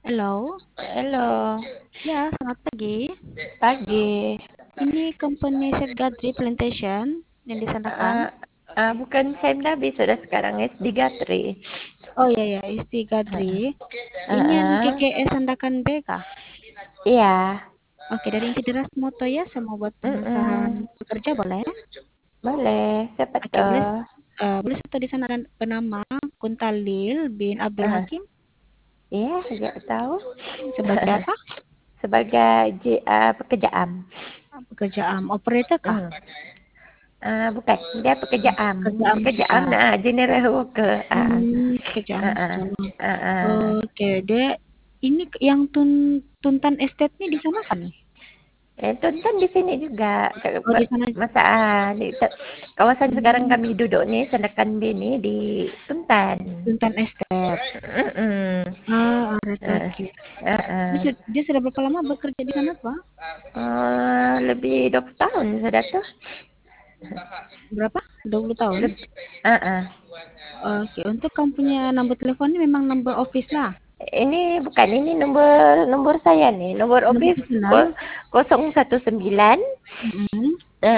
Halo, Halo, ya selamat pagi. pagi. Ini company Set Gadri Plantation yang disanakan. Ah, bukan Saim Nabi sudah sekarang SD Gatri. Oh iya ya, Isti Gadri. Ini yang Ah, GGS Sandakan BK. iya. Oke, dari Insideras Moto ya, saya mau buat pemesanan Mm-mm. pekerja boleh? Boleh, siapa Oke, boleh tuh? boleh satu di sana dan penama Kuntalil bin Abdul Ah, Hakim iya, nggak tahu. sebagai apa? Sebagai pekerjaan. Pekerjaan operator kah? Hmm. Bukan, dia pekerjaan. Pekerjaan Pekerjaan, juga. general worker. Pekerjaan Ah, ah, juga. ah, ah. Oke, dek. Ini yang Tuntan Estate nih di sana kan? Kan di sini juga Oh, di sana. masa di kawasan sekarang Hmm, kami duduk nih Sandakan B nih di Tuntan. Tuntan Estate. Mm-mm. Ah, alright, Eh, oke. eh, Dia sudah berapa lama bekerja di sana, Pak? Lebih 20 tahun sudah tuh. Berapa? 20 tahun? Lebih, eh, eh. Oke, untuk kamu punya nomor telepon ini memang nomor office lah. Ini bukan ini nomor nomor saya nih nomor Nomor office personal. 019 Mm-mm.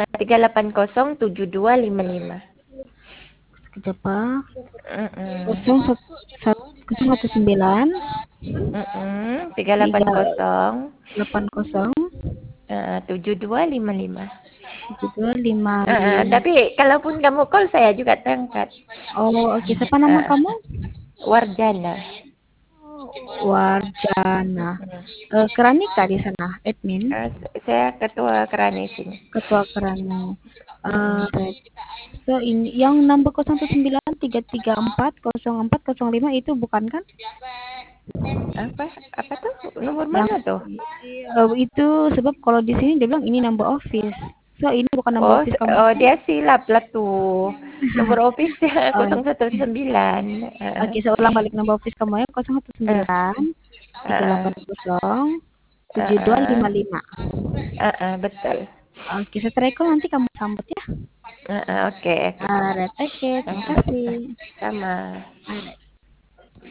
38072255. Sekejap, Pak. Mm-mm. 019 380 380 7255. 7255. Tapi kalaupun kamu call saya juga terangkat. Oh, oke. Siapa nama Uh, kamu? Warjana. Warjana. Keranika di sana, admin. Uh, saya ketua kerani sini. Ketua Kerana. Mm-mm. Right. So ini yang nomor 019 334 0405 itu bukan kan? Apa apa tuh nomor Yang mana tuh? itu sebab kalau di sini dia bilang ini number office. So ini bukan number Oh, office kamu oh kan? dia silap lah tuh. Nomor office Oh, 019. oke, saya ulang balik number office kamu ya Uh, 019 uh, 380 uh, 7255. betul. Oke, setelah itu nanti kamu sambut ya. Oke, oke. Alright, oke, terima kasih. Sama. Alright.